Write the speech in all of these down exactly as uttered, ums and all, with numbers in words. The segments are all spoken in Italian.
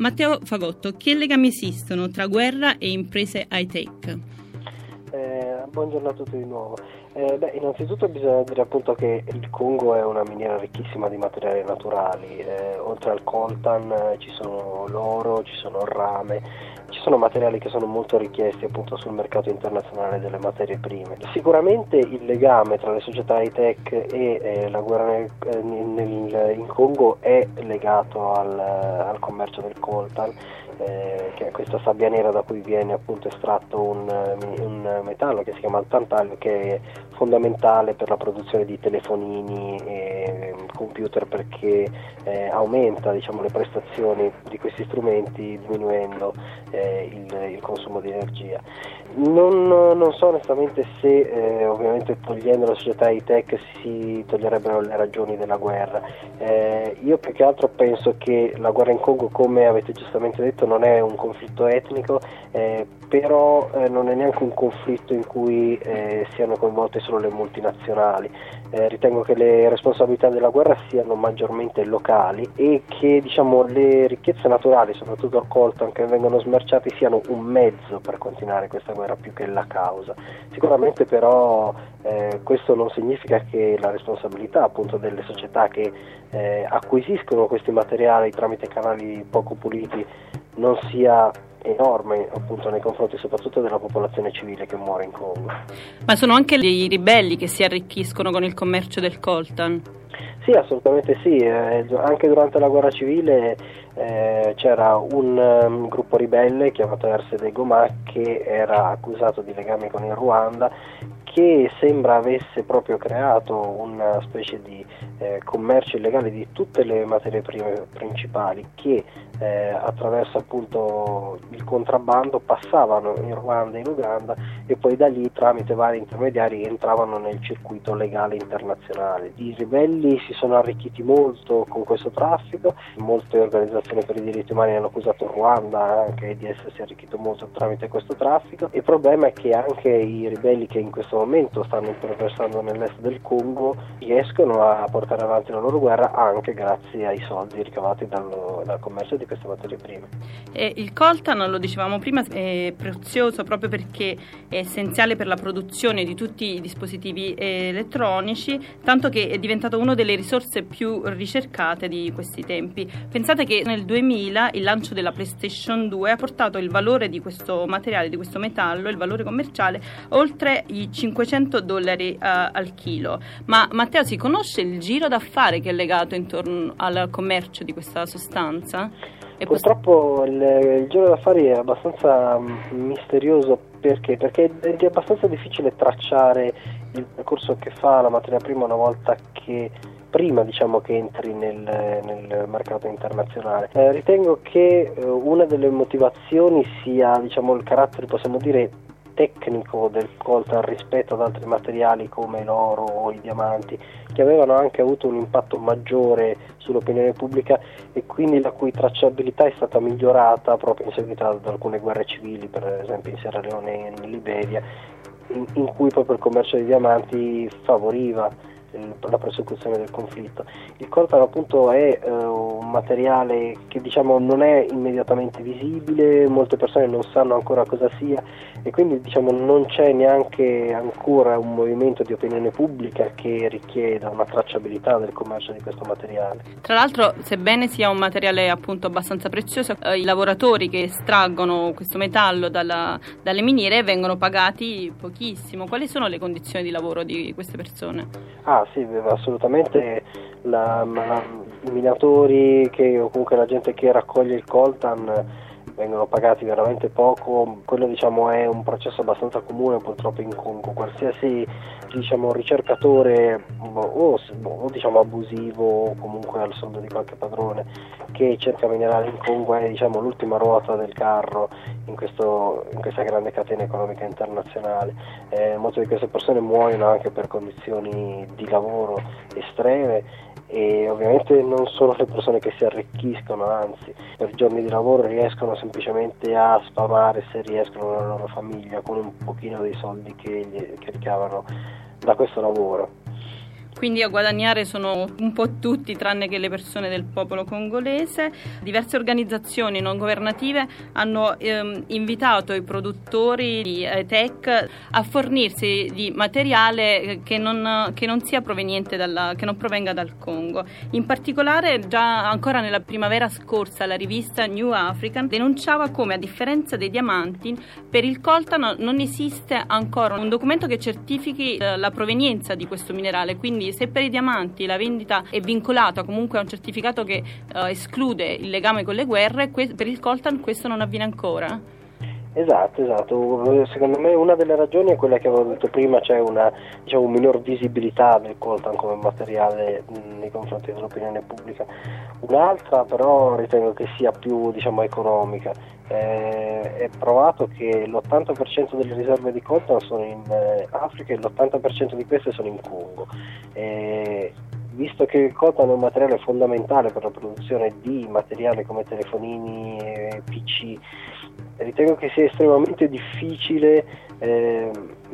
Matteo Fagotto, che legami esistono tra guerra e imprese high-tech? Eh, buongiorno a tutti di nuovo. Eh, beh, innanzitutto bisogna dire appunto che il Congo è una miniera ricchissima di materiali naturali. Eh, oltre al coltan eh, ci sono l'oro, ci sono il rame, ci sono materiali che sono molto richiesti appunto sul mercato internazionale delle materie prime. Sicuramente il legame tra le società high-tech e eh, la guerra nel, eh, nel, in Congo è legato al, al commercio del coltan. Eh, che è questa sabbia nera da cui viene appunto estratto un, un metallo che si chiama il tantalio, che è fondamentale per la produzione di telefonini e computer, perché eh, aumenta, diciamo, le prestazioni di questi strumenti diminuendo eh, il, il consumo di energia. Non, non so onestamente se eh, ovviamente togliendo la società high-tech si toglierebbero le ragioni della guerra. Eh, io più che altro penso che la guerra in Congo, come avete giustamente detto, non è un conflitto etnico, eh, però eh, non è neanche un conflitto in cui eh, siano coinvolte solo le multinazionali. Eh, ritengo che le responsabilità della guerra siano maggiormente locali e che, diciamo, le ricchezze naturali, soprattutto il coltan, che vengono smerciati siano un mezzo per continuare questa guerra più che la causa. Sicuramente però eh, questo non significa che la responsabilità appunto delle società che eh, acquisiscono questi materiali tramite canali poco puliti non sia enorme appunto nei confronti soprattutto della popolazione civile che muore in Congo. Ma sono anche i ribelli che si arricchiscono con il commercio del coltan? Sì, assolutamente sì, eh, anche durante la guerra civile eh, c'era un um, gruppo ribelle chiamato Erse de Goma che era accusato di legami con il Ruanda, che sembra avesse proprio creato una specie di eh, commercio illegale di tutte le materie prime principali che eh, attraverso appunto il contrabbando passavano in Ruanda e in Uganda e poi da lì tramite vari intermediari entravano nel circuito legale internazionale. I ribelli si sono arricchiti molto con questo traffico, molte organizzazioni per i diritti umani hanno accusato il Ruanda anche di essersi arricchito molto tramite questo traffico. Il problema è che anche i ribelli che in questo momento stanno imperversando nell'est del Congo riescono a portare avanti la loro guerra anche grazie ai soldi ricavati dal, dal commercio di queste materie prime. E il coltan, lo dicevamo prima, è prezioso proprio perché è essenziale per la produzione di tutti i dispositivi elettronici, tanto che è diventato una delle risorse più ricercate di questi tempi. Pensate che nel duemila il lancio della PlayStation due ha portato il valore di questo materiale, di questo metallo, il valore commerciale, oltre i cinquecento dollari uh, al chilo. Ma Matteo, si conosce il giro d'affari che è legato intorno al commercio di questa sostanza? E purtroppo il, il giro d'affari è abbastanza misterioso. Perché? Perché è abbastanza difficile tracciare il percorso che fa la materia prima una volta che prima diciamo che entri nel, nel mercato internazionale. Eh, ritengo che eh, una delle motivazioni sia, diciamo, il carattere, possiamo dire, tecnico del coltan rispetto ad altri materiali come l'oro o i diamanti, che avevano anche avuto un impatto maggiore sull'opinione pubblica e quindi la cui tracciabilità è stata migliorata proprio in seguito ad alcune guerre civili, per esempio in Sierra Leone e in Liberia, in, in cui proprio il commercio di diamanti favoriva la prosecuzione del conflitto. Il coltan appunto è uh, un materiale che, diciamo, non è immediatamente visibile, molte persone non sanno ancora cosa sia e quindi, diciamo, non c'è neanche ancora un movimento di opinione pubblica che richieda una tracciabilità del commercio di questo materiale. Tra l'altro, sebbene sia un materiale appunto abbastanza prezioso, eh, i lavoratori che estraggono questo metallo dalla, dalle miniere vengono pagati pochissimo. Quali sono le condizioni di lavoro di queste persone? Ah sì, assolutamente. La, la, i minatori che, o comunque la gente che raccoglie il coltan vengono pagati veramente poco. Quello, diciamo, è un processo abbastanza comune purtroppo in Congo. Qualsiasi, diciamo, ricercatore o, o diciamo abusivo o comunque al soldo di qualche padrone che cerca minerali in Congo è, diciamo, l'ultima ruota del carro in, questo, in questa grande catena economica internazionale. Eh, molte di queste persone muoiono anche per condizioni di lavoro estreme e ovviamente non sono le persone che si arricchiscono, anzi per giorni di lavoro riescono semplicemente a sfamare, se riescono, la loro famiglia con un pochino dei soldi che, gli, che ricavano da questo lavoro. quindi a guadagnare sono un po' tutti tranne che le persone del popolo congolese. Diverse organizzazioni non governative hanno ehm, invitato i produttori di eh, tech a fornirsi di materiale che non, che non sia proveniente dalla, che non provenga dal Congo. In particolare già ancora nella primavera scorsa la rivista New African denunciava come, a differenza dei diamanti, per il coltan non esiste ancora un documento che certifichi eh, la provenienza di questo minerale, quindi se per i diamanti la vendita è vincolata comunque a un certificato che eh, esclude il legame con le guerre, que- per il coltan questo non avviene ancora? Esatto, esatto. Secondo me una delle ragioni è quella che avevo detto prima, c'è una diciamo, minor visibilità del coltan come materiale mh, nei confronti dell'opinione pubblica. Un'altra però ritengo che sia più diciamo, economica. Eh, è provato che l'ottanta per cento delle riserve di coltan sono in eh, Africa e l'ottanta per cento di queste sono in Congo. Eh, Visto che il coltan è un materiale fondamentale per la produzione di materiale come telefonini e P C, ritengo che sia estremamente difficile eh,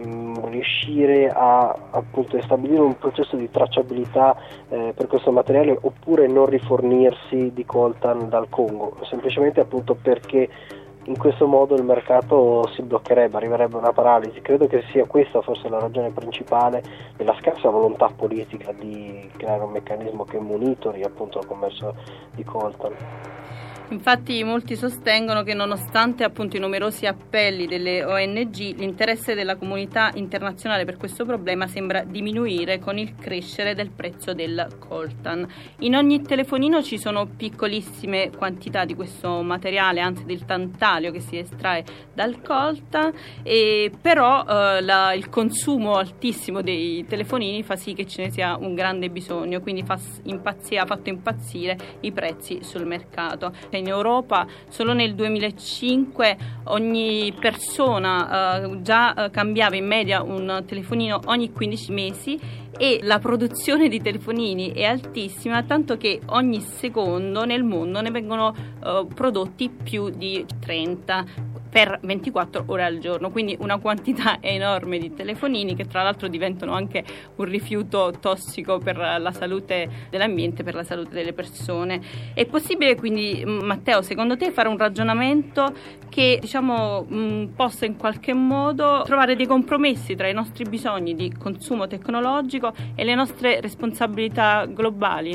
riuscire a appunto stabilire un processo di tracciabilità eh, per questo materiale oppure non rifornirsi di coltan dal Congo, semplicemente appunto perché in questo modo il mercato si bloccherebbe, arriverebbe a una paralisi. Credo che sia questa forse la ragione principale della scarsa volontà politica di creare un meccanismo che monitori appunto il commercio di coltan. Infatti molti sostengono che nonostante appunto i numerosi appelli delle O N G, l'interesse della comunità internazionale per questo problema sembra diminuire con il crescere del prezzo del coltan. In ogni telefonino ci sono piccolissime quantità di questo materiale, anzi del tantalio che si estrae dal coltan, e però eh, la, il consumo altissimo dei telefonini fa sì che ce ne sia un grande bisogno, quindi fa impazzire, ha fatto impazzire i prezzi sul mercato. In Europa solo nel duemilacinque ogni persona uh, già uh, cambiava in media un telefonino ogni quindici mesi e la produzione di telefonini è altissima, tanto che ogni secondo nel mondo ne vengono uh, prodotti più di trenta per ventiquattro ore al giorno, quindi una quantità enorme di telefonini che tra l'altro diventano anche un rifiuto tossico per la salute dell'ambiente, per la salute delle persone. È possibile quindi, Matteo, secondo te fare un ragionamento che diciamo mh, possa in qualche modo trovare dei compromessi tra i nostri bisogni di consumo tecnologico e le nostre responsabilità globali?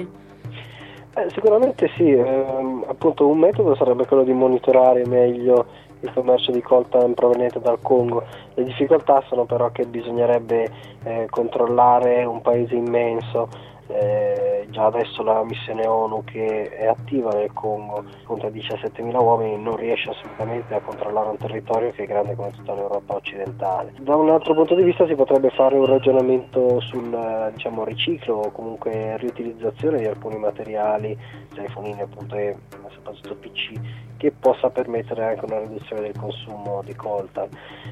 Eh, sicuramente sì, eh, appunto un metodo sarebbe quello di monitorare meglio il commercio di coltan proveniente dal Congo. Le difficoltà sono però che bisognerebbe eh, controllare un paese immenso. Eh, già adesso la missione ONU che è attiva nel Congo conta diciassettemila uomini, non riesce assolutamente a controllare un territorio che è grande come tutta l'Europa occidentale. Da un altro punto di vista si potrebbe fare un ragionamento sul diciamo, riciclo o comunque riutilizzazione di alcuni materiali, telefonini appunto e soprattutto P C, che possa permettere anche una riduzione del consumo di coltan.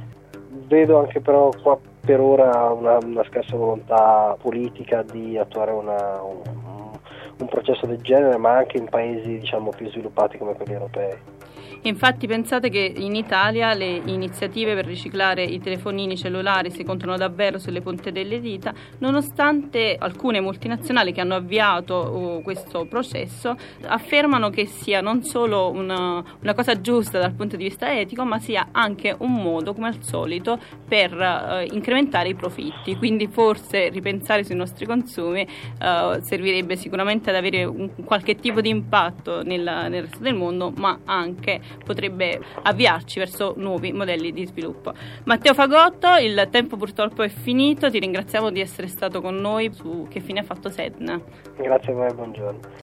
Vedo anche però qua per ora una, una scarsa volontà politica di attuare una, un, un processo del genere, ma anche in paesi diciamo più sviluppati come quelli europei. Infatti pensate che in Italia le iniziative per riciclare i telefonini cellulari si contano davvero sulle punte delle dita, nonostante alcune multinazionali che hanno avviato uh, questo processo affermano che sia non solo una, una cosa giusta dal punto di vista etico, ma sia anche un modo, come al solito, per uh, incrementare i profitti. Quindi forse ripensare sui nostri consumi uh, servirebbe sicuramente ad avere un, qualche tipo di impatto nel, nel resto del mondo, ma anche potrebbe avviarci verso nuovi modelli di sviluppo. Matteo Fagotto, il tempo purtroppo è finito, ti ringraziamo di essere stato con noi su Che fine ha fatto Sedna. Grazie a voi, buongiorno.